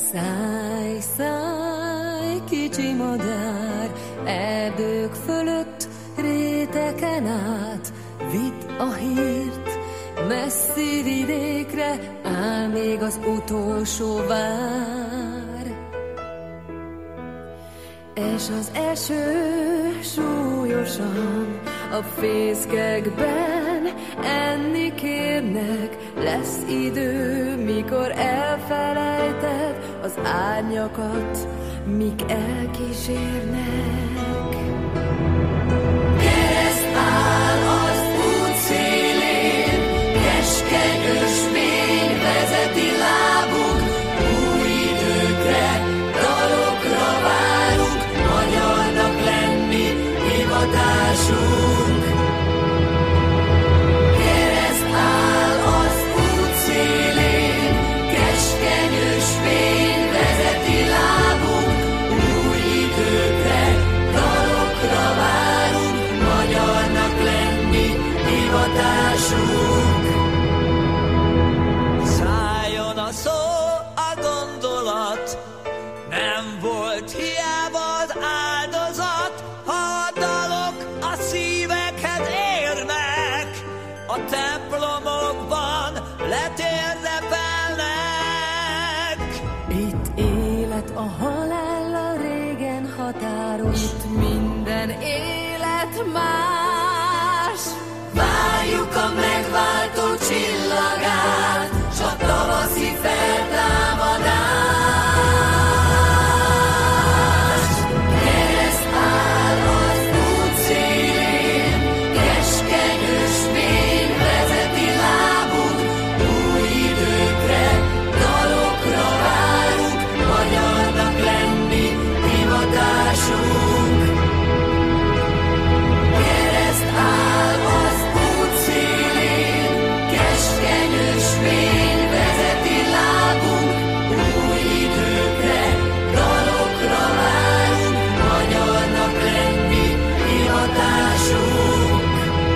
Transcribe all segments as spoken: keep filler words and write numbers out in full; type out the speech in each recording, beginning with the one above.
Szállj, szállj, kicsi madár, erdők fölött, réteken át, vidd a hírt, messzi vidékre, áll még az utolsó vár. És az eső súlyosan a fészkekben enni kérnek, lesz idő, mikor elfelejted az árnyakat, mik elkísérnek. Kereszt áll az út szélén, keskeny ösvény vezeti lábunk, új időkre, dalokra várunk, magyarnak lenni hivatásunk. Kereszt áll az út szélén, keskeny ösvény vezeti lábunk, új időkre, dalokra várunk, magyarnak lenni hivatásunk. Szálljon a szó, a gondolat, nem volt hiába az áldozat, ha a dalok a szívekhez érnek, a templomokban letérdepelnek. Itt élet a halállal régen határon, itt minden élet más. Várjuk a megváltó csillagát, s a tavaszi feltámadást. Kereszt áll az út szélén, keskeny ösvény vezeti lábunk, új időkre, dalokra várunk, magyarnak lenni hivatásunk. Kereszt áll az út szélén, keskeny ösvény vezeti lábunk, új időkre, dalokra várunk, magyarnak lenni hivatásunk.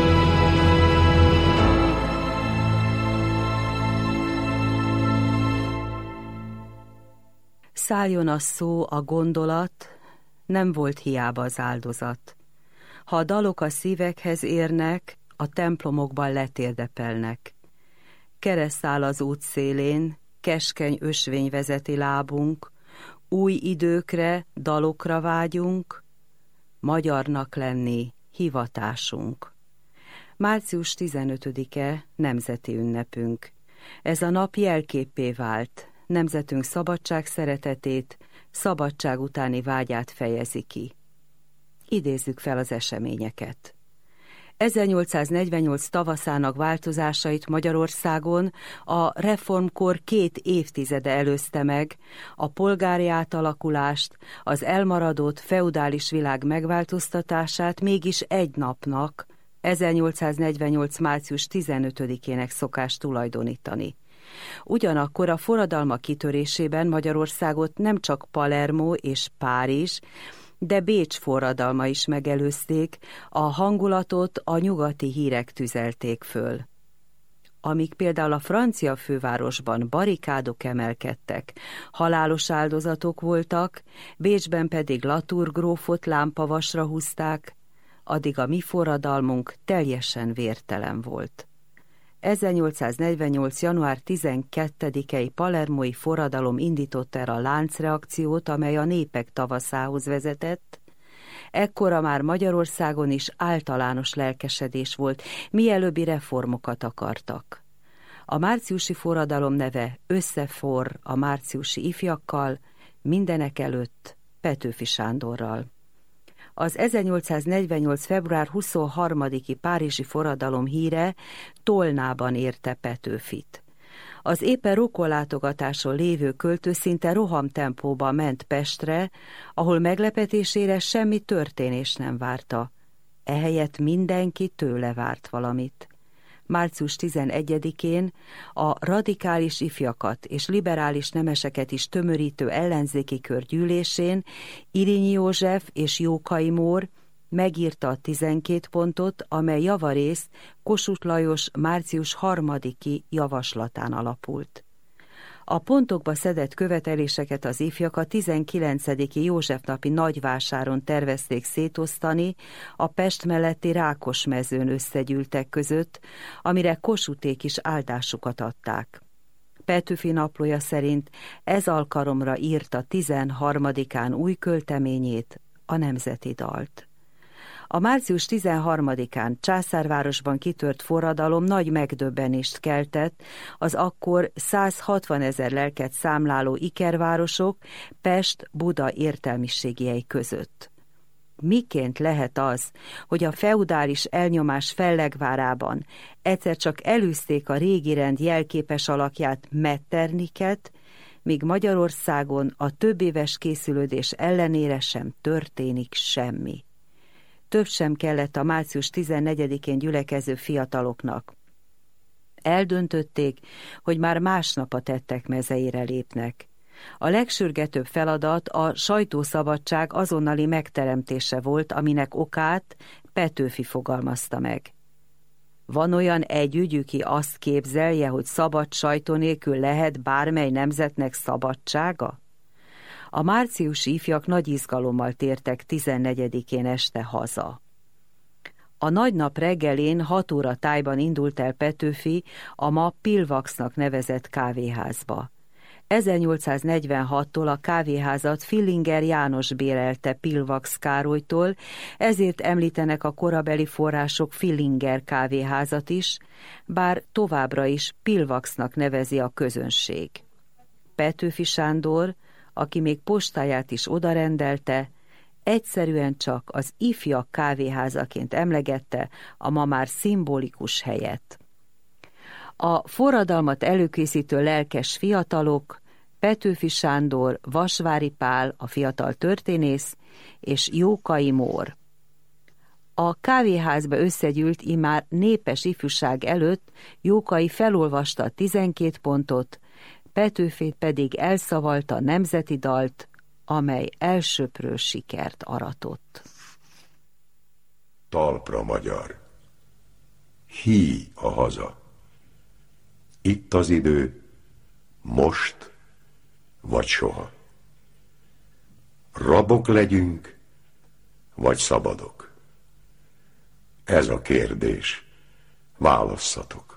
Szálljon a szó, a gondolat, nem volt hiába az áldozat. Ha a dalok a szívekhez érnek, a templomokban letérdepelnek. Kereszt áll az út szélén, keskeny ösvény vezeti lábunk, új időkre, dalokra vágyunk, magyarnak lenni hivatásunk. Március tizenötödike nemzeti ünnepünk. Ez a nap jelképpé vált, nemzetünk szabadság szeretetét, szabadság utáni vágyát fejezi ki. Idézzük fel az eseményeket. ezernyolcszáznegyvennyolc tavaszának változásait Magyarországon a reformkor két évtizede előzte meg, a polgári átalakulást, az elmaradott feudális világ megváltoztatását mégis egy napnak, ezernyolcszáznegyvennyolc március tizenötödikének szokás tulajdonítani. Ugyanakkor a forradalma kitörésében Magyarországot nem csak Palermo és Párizs, de Bécs forradalma is megelőzték, a hangulatot a nyugati hírek tüzelték föl. Amíg például a francia fővárosban barikádok emelkedtek, halálos áldozatok voltak, Bécsben pedig Latour grófot lámpavasra húzták, addig a mi forradalmunk teljesen vértelen volt. ezernyolcszáznegyvennyolc január tizenkettedikei palermói forradalom indította el a láncreakciót, amely a népek tavaszához vezetett. Ekkora már Magyarországon is általános lelkesedés volt, mielőbbi reformokat akartak. A márciusi forradalom neve összeforr a márciusi ifjakkal, mindenekelőtt Petőfi Sándorral. Az ezernyolcszáznegyvennyolc február huszonharmadiki párizsi forradalom híre Tolnában érte Petőfit. Az éppen rokonlátogatáson lévő költő szinte rohamtempóban ment Pestre, ahol meglepetésére semmi történés nem várta. Ehelyett mindenki tőle várt valamit. március tizenegyedikén a radikális ifjakat és liberális nemeseket is tömörítő ellenzéki kör gyűlésén Irényi József és Jókai Mór megírta a tizenkét pontot, amely javarészt Kossuth Lajos március harmadiki javaslatán alapult. A pontokba szedett követeléseket az ifjak a tizenkilencediki Józsefnapi nagyvásáron tervezték szétosztani a Pest melletti Rákosmezőn összegyűltek között, amire Kossuthték is áldásukat adták. Petőfi naplója szerint ez alkalomra írta tizenharmadikán új költeményét, a Nemzeti Dalt. A március tizenharmadikán Császárvárosban kitört forradalom nagy megdöbbenést keltett az akkor százhatvanezer lelket számláló ikervárosok Pest-Buda értelmiségiei között. Miként lehet az, hogy a feudális elnyomás fellegvárában egyszer csak elűzték a régi rend jelképes alakját, Metternichet, míg Magyarországon a többéves készülődés ellenére sem történik semmi? Több sem kellett a március tizennegyedikén gyülekező fiataloknak. Eldöntötték, hogy már másnap a tettek mezeire lépnek. A legsürgetőbb feladat a sajtószabadság azonnali megteremtése volt, aminek okát Petőfi fogalmazta meg. Van olyan egy ügy, ki azt képzelje, hogy szabad sajtó nélkül lehet bármely nemzetnek szabadsága? A márciusi ifjak nagy izgalommal tértek tizennegyedikén este haza. A nagy nap reggelén hat óra tájban indult el Petőfi a ma Pilvaxnak nevezett kávéházba. ezernyolcszáznegyvenhattól a kávéházat Fillinger János bérelte Pilvax Károlytól, ezért említenek a korabeli források Fillinger kávéházat is, bár továbbra is Pilvaxnak nevezi a közönség. Petőfi Sándor, aki még postáját is odarendelte, egyszerűen csak az ifjak kávéházaként emlegette a ma már szimbolikus helyet. A forradalmat előkészítő lelkes fiatalok, Petőfi Sándor, Vasvári Pál, a fiatal történész, és Jókai Mór. A kávéházba összegyűlt immár népes ifjúság előtt Jókai felolvasta a tizenkét pontot, Petőfét pedig elszavalta a Nemzeti Dalt, amely elsöprő sikert aratott. Talpra magyar, hí a haza. Itt az idő, most vagy soha. Rabok legyünk, vagy szabadok? Ez a kérdés, válasszatok.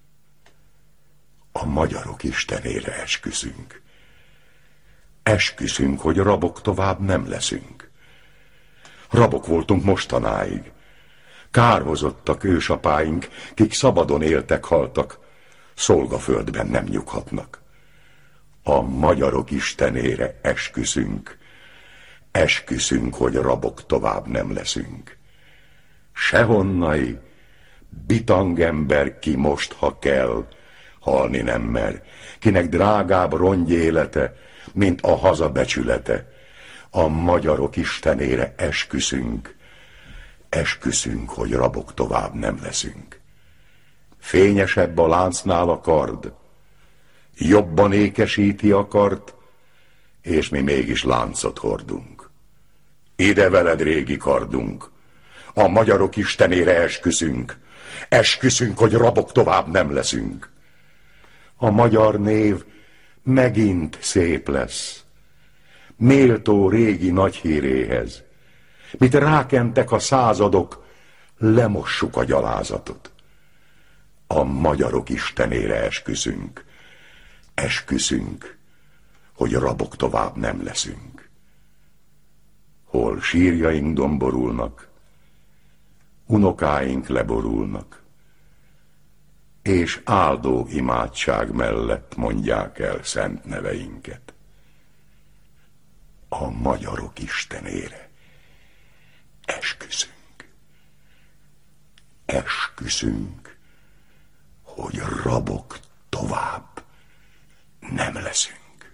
A magyarok istenére esküszünk. Esküszünk, hogy rabok tovább nem leszünk. Rabok voltunk mostanáig. Kárhozottak ősapáink, kik szabadon éltek, haltak, szolgaföldben nem nyughatnak. A magyarok istenére esküszünk. Esküszünk, hogy rabok tovább nem leszünk. Sehonnai, bitangember ki most, ha kell, halni nem mer, kinek drágább rongy élete, mint a haza becsülete. A magyarok istenére esküszünk, esküszünk, hogy rabok tovább nem leszünk. Fényesebb a láncnál a kard, jobban ékesíti a kart, és mi mégis láncot hordunk. Ide veled, régi kardunk, a magyarok istenére esküszünk, esküszünk, hogy rabok tovább nem leszünk. A magyar név megint szép lesz, méltó régi nagyhíréhez. Mit rákentek a századok, lemossuk a gyalázatot. A magyarok istenére esküszünk, esküszünk, hogy rabok tovább nem leszünk. Hol sírjaink domborulnak, unokáink leborulnak, és áldó imádság mellett mondják el szent neveinket. A magyarok istenére esküszünk. Esküszünk, hogy rabok tovább nem leszünk.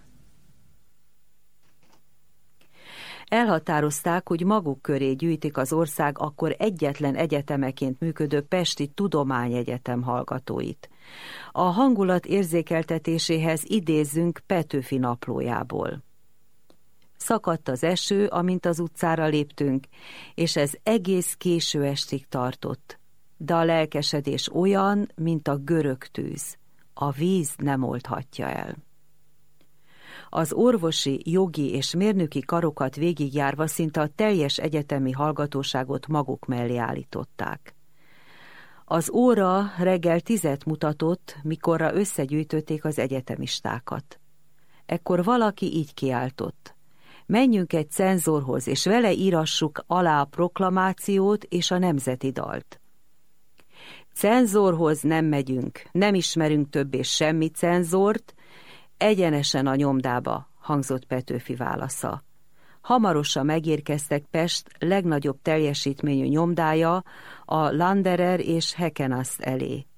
Elhatározták, hogy maguk köré gyűjtik az ország akkor egyetlen egyetemeként működő Pesti Tudományegyetem hallgatóit. A hangulat érzékeltetéséhez idézzünk Petőfi naplójából. Szakadt az eső, amint az utcára léptünk, és ez egész késő estig tartott. De a lelkesedés olyan, mint a görög tűz. A víz nem oldhatja el. Az orvosi, jogi és mérnöki karokat végigjárva szinte a teljes egyetemi hallgatóságot maguk mellé állították. Az óra reggel tizet mutatott, mikorra összegyűjtötték az egyetemistákat. Ekkor valaki így kiáltott: menjünk egy cenzorhoz, és vele írassuk alá a proklamációt és a nemzeti dalt. Cenzorhoz nem megyünk, nem ismerünk többé semmi cenzort, egyenesen a nyomdába, hangzott Petőfi válasza. Hamarosan megérkeztek Pest legnagyobb teljesítményű nyomdája, a Landerer és Hekenaszt elé.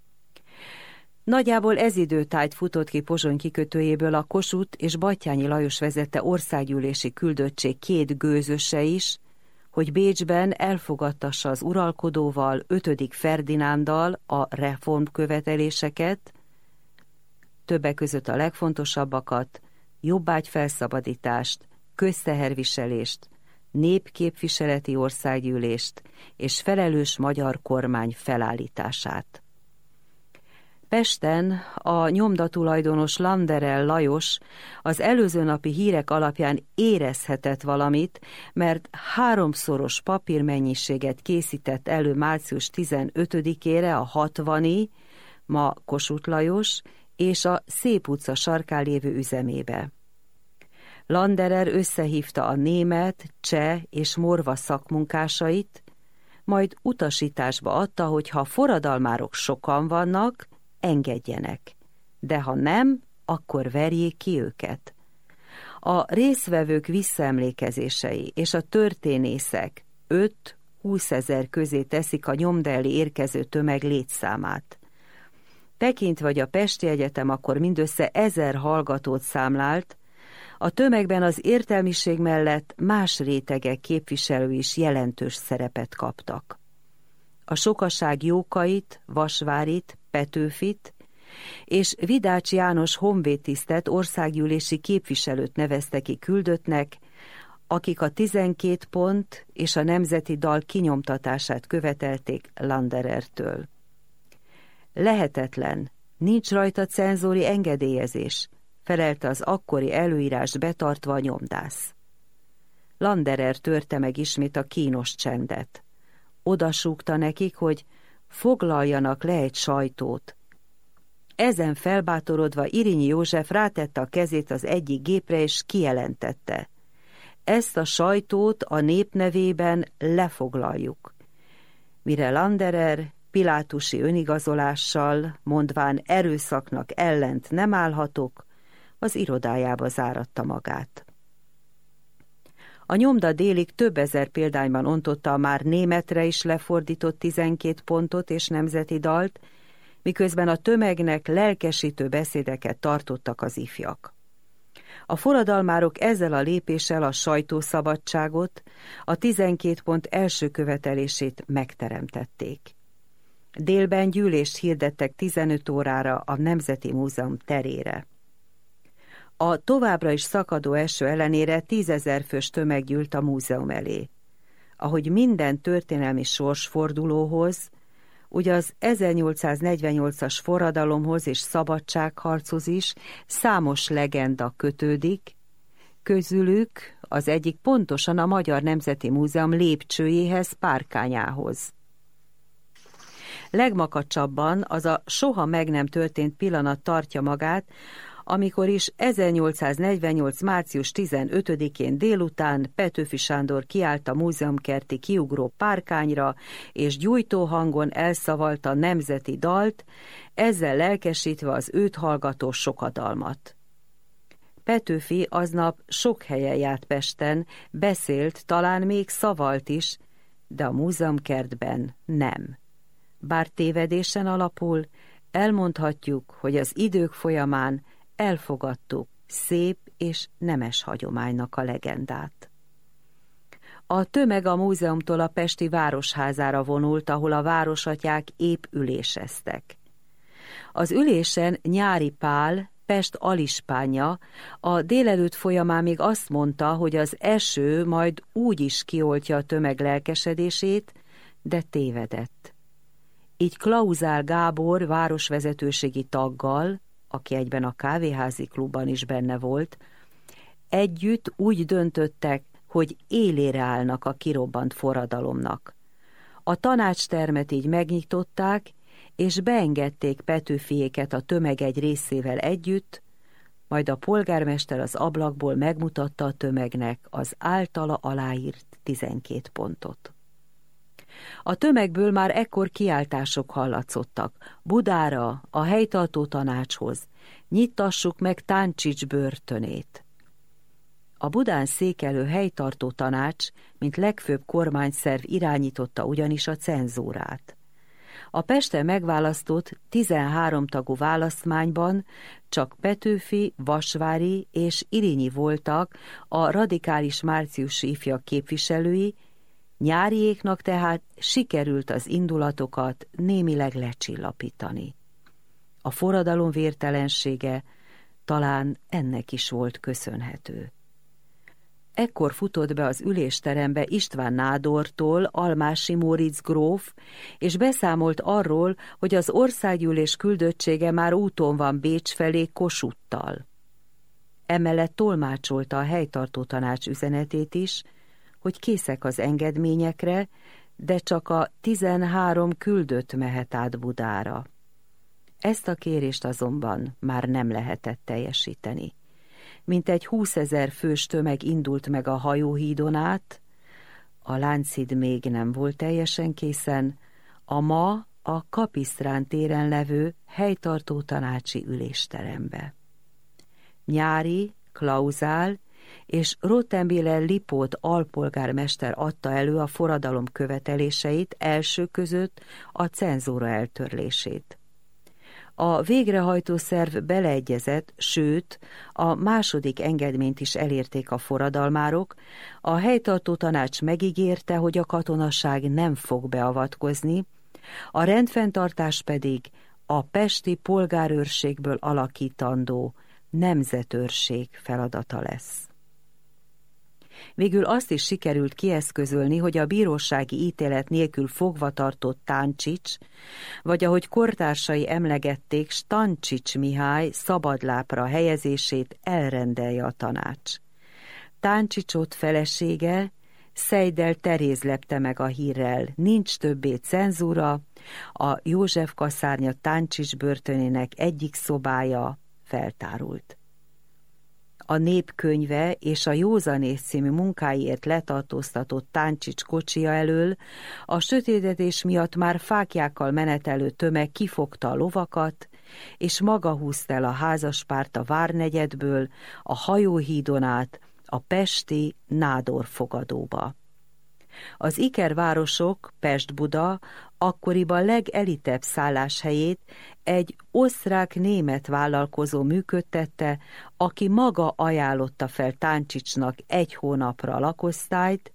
Nagyjából ez időtájt futott ki Pozsony kikötőjéből a Kossuth és Batthyány Lajos vezette országgyűlési küldöttség két gőzöse is, hogy Bécsben elfogadtassa az uralkodóval, ötödik Ferdinánddal a reformköveteléseket, többek között a legfontosabbakat, jobbágyfelszabadítást, közteherviselést, népképviseleti országgyűlést és felelős magyar kormány felállítását. Pesten a nyomdatulajdonos Landerer Lajos az előző napi hírek alapján érezhetett valamit, mert háromszoros papírmennyiséget készített elő március tizenötödikére a hatvani, ma Kossuth Lajos, és a Szép utca sarkán lévő üzemébe. Landerer összehívta a német, cseh és morva szakmunkásait, majd utasításba adta, hogy ha forradalmárok sokan vannak, engedjenek, de ha nem, akkor verjék ki őket. A résztvevők visszaemlékezései és a történészek öt-húszezer közé teszik a nyomda elé érkező tömeg létszámát. Tekintve, hogy a Pesti Egyetem akkor mindössze ezer hallgatót számlált, a tömegben az értelmiség mellett más rétegek képviselői is jelentős szerepet kaptak. A sokaság Jókait, Vasvárit, Petőfit és Vidács János honvédtisztet országgyűlési képviselőt nevezte ki küldöttnek, akik a tizenkét pont és a nemzeti dal kinyomtatását követelték Landerertől. Lehetetlen, nincs rajta cenzori engedélyezés, felelte az akkori előírást betartva a nyomdász. Landerer törte meg ismét a kínos csendet. Odasúgta nekik, hogy foglaljanak le egy sajtót. Ezen felbátorodva Irinyi József rátette a kezét az egyik gépre, és kijelentette: ezt a sajtót a nép nevében lefoglaljuk. Mire Landerer pilátusi önigazolással, mondván erőszaknak ellent nem állhatok, az irodájába záratta magát. A nyomda délig több ezer példányban ontotta a már németre is lefordított tizenkét pontot és nemzeti dalt, miközben a tömegnek lelkesítő beszédeket tartottak az ifjak. A forradalmárok ezzel a lépéssel a sajtószabadságot, a tizenkét pont első követelését megteremtették. Délben gyűlést hirdettek tizenöt órára a Nemzeti Múzeum terére. A továbbra is szakadó eső ellenére tízezer fős tömeg gyűlt a múzeum elé. Ahogy minden történelmi sorsfordulóhoz, ugye az ezernyolcszáznegyvennyolcas forradalomhoz és szabadságharchoz is számos legenda kötődik, közülük az egyik pontosan a Magyar Nemzeti Múzeum lépcsőjéhez, párkányához. Legmakacsabban az a soha meg nem történt pillanat tartja magát, amikor is ezernyolcszáznegyvennyolc. március tizenötödikén délután Petőfi Sándor kiállt a múzeumkerti kiugró párkányra, és gyújtó hangon elszavalta a nemzeti dalt, ezzel lelkesítve az őt hallgató sokadalmat. Petőfi aznap sok helyen járt Pesten, beszélt, talán még szavalt is, de a múzeumkertben nem. Bár tévedésen alapul, elmondhatjuk, hogy az idők folyamán elfogadtuk szép és nemes hagyománynak a legendát. A tömeg a múzeumtól a pesti városházára vonult, ahol a városatyák épp üléseztek. Az ülésen Nyári Pál, Pest alispánja, a délelőtt folyamán még azt mondta, hogy az eső majd úgy is kioltja a tömeg lelkesedését, de tévedett. Így Klauzál Gábor városvezetőségi taggal, aki egyben a kávéházi klubban is benne volt, együtt úgy döntöttek, hogy élére állnak a kirobbant forradalomnak. A tanácstermet így megnyitották, és beengedték Petőfiéket a tömeg egy részével együtt, majd a polgármester az ablakból megmutatta a tömegnek az általa aláírt tizenkét pontot. A tömegből már ekkor kiáltások hallatszottak: Budára, a helytartó tanácshoz, nyittassuk meg Táncsics börtönét. A Budán székelő helytartó tanács, mint legfőbb kormányszerv irányította ugyanis a cenzúrát. A Pesten megválasztott tizenhárom tagú választmányban csak Petőfi, Vasvári és Irinyi voltak a radikális márciusi ifjak képviselői, Nyáriéknak tehát sikerült az indulatokat némileg lecsillapítani. A forradalom vértelensége talán ennek is volt köszönhető. Ekkor futott be az ülésterembe István Nádortól Almási Móricz gróf, és beszámolt arról, hogy az országgyűlés küldöttsége már úton van Bécs felé Kossuthtal. Emellett tolmácsolta a helytartó tanács üzenetét is, hogy készek az engedményekre, de csak a tizenhárom küldött mehet át Budára. Ezt a kérést azonban már nem lehetett teljesíteni. Mintegy húszezer fős tömeg indult meg a hajóhídon át, a Lánchíd még nem volt teljesen készen, a ma a Kapisztrán téren levő helytartó tanácsi ülésterembe. Nyári, Klauzál és Rottenbiller Lipót alpolgármester adta elő a forradalom követeléseit, első között a cenzúra eltörlését. A végrehajtó szerv beleegyezett, sőt, a második engedményt is elérték a forradalmárok, a helytartó tanács megígérte, hogy a katonaság nem fog beavatkozni, a rendfenntartás pedig a pesti polgárőrségből alakítandó nemzetőrség feladata lesz. Végül azt is sikerült kieszközölni, hogy a bírósági ítélet nélkül fogva tartott Táncsics, vagy ahogy kortársai emlegették, Stancsics Mihály szabadlábra helyezését elrendelje a tanács. Táncsicsot felesége, Szeidel Teréz lepte meg a hírrel: nincs többé cenzúra, a József kaszárnya Táncsics börtönének egyik szobája feltárult. A Nép könyve és a Józanész című munkáiért letartóztatott Táncsics kocsija elől a sötétetés miatt már fáklyákkal menetelő tömeg kifogta a lovakat, és maga húzta el a házaspárt a Várnegyedből, a hajóhídon át, a pesti Nádor fogadóba. Az ikervárosok, Pest-Buda, akkoriban legelitebb szálláshelyét egy osztrák-német vállalkozó működtette, aki maga ajánlotta fel Táncsicsnak egy hónapra a lakosztályt,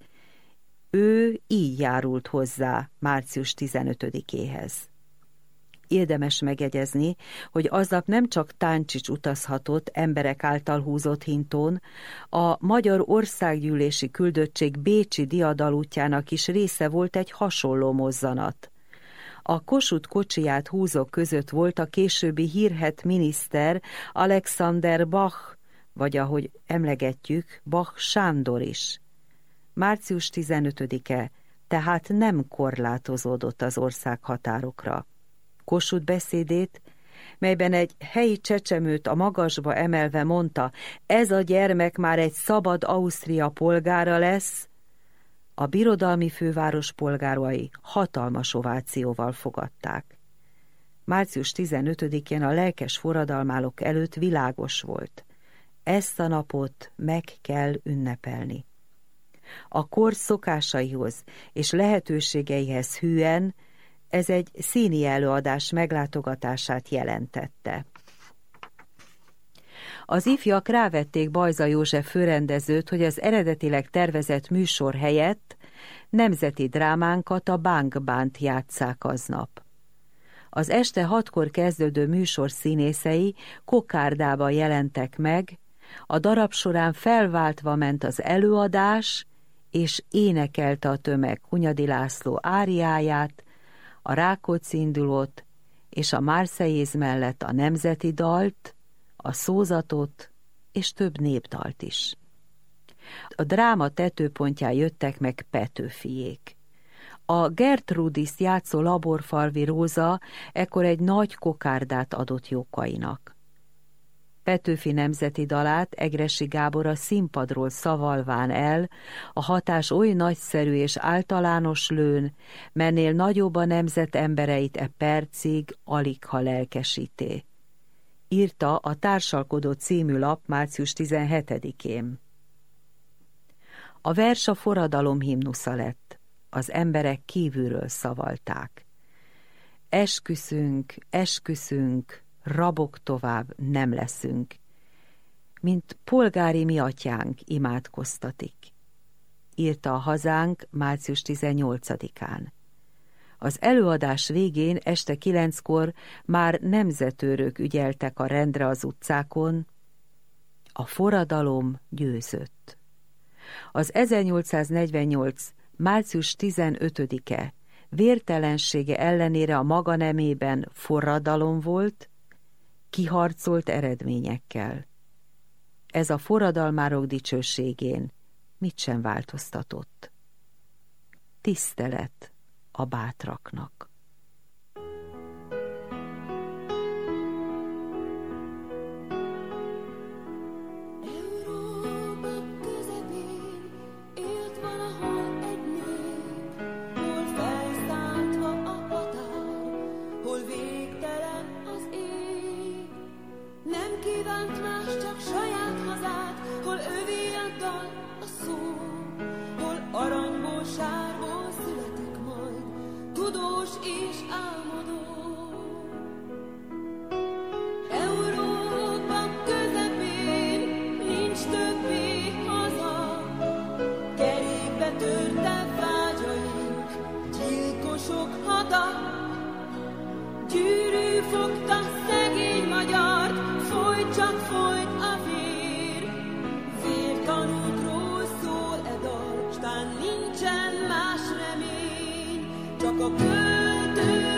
ő így járult hozzá március tizenötödikéhez. Érdemes megjegyezni, hogy aznap nem csak Táncsics utazhatott emberek által húzott hintón, a Magyar Országgyűlési Küldöttség bécsi diadalútjának is része volt egy hasonló mozzanat. A Kossuth kocsiját húzók között volt a későbbi hírhedt miniszter Alexander Bach, vagy ahogy emlegetjük, Bach Sándor is. március tizenötödike tehát nem korlátozódott az ország határokra. Kossuth beszédét, melyben egy helyi csecsemőt a magasba emelve mondta: ez a gyermek már egy szabad Ausztria polgára lesz, a birodalmi főváros polgárai hatalmas ovációval fogadták. március tizenötödikén a lelkes forradalmárok előtt világos volt: ezt a napot meg kell ünnepelni. A kor szokásaihoz és lehetőségeihez hűen ez egy színi előadás meglátogatását jelentette. Az ifjak rávették Bajza József főrendezőt, hogy az eredetileg tervezett műsor helyett nemzeti drámánkat, a Bánk-bánt játsszák aznap. Az este hatkor kezdődő műsor színészei kokárdában jelentek meg, a darab során felváltva ment az előadás, és énekelte a tömeg Hunyadi László áriáját, a Rákóczi indulót és a Marseillaise mellett a nemzeti dalt, a szózatot és több népdalt is. A dráma tetőpontján jöttek meg Petőfiék. A Gertrudiszt játszó Laborfalvi Róza ekkor egy nagy kokárdát adott Jókainak. Petőfi nemzeti dalát Egressy Gábor a színpadról szavalván el, a hatás oly nagyszerű és általános lőn, mennél nagyobb a nemzet embereit e percig aligha lelkesíté. Írta a Társalkodó című lap március tizenhetedikén. A vers a forradalom himnusza lett, az emberek kívülről szavalták. Esküszünk, esküszünk, rabok tovább nem leszünk, mint polgári mi atyánk imádkoztatik, írta a Hazánk március tizennyolcadikán. Az előadás végén este kilenckor már nemzetőrök ügyeltek a rendre az utcákon, a forradalom győzött. Az ezernyolcszáznegyvennyolc. március tizenötödike vértelensége ellenére a maga nemében forradalom volt, kiharcolt eredményekkel. Ez a forradalmárok dicsőségén mit sem változtatott. Tisztelet a bátraknak. És álmodó. Európa közepén nincs többé haza, kerékbe törte vágyaink, gyilkosok hada. Gyűrű fogta szegény magyart, folyt csak folyt a vér. Vértanúkról szól e dal, s tán nincsen más remény, csak a költő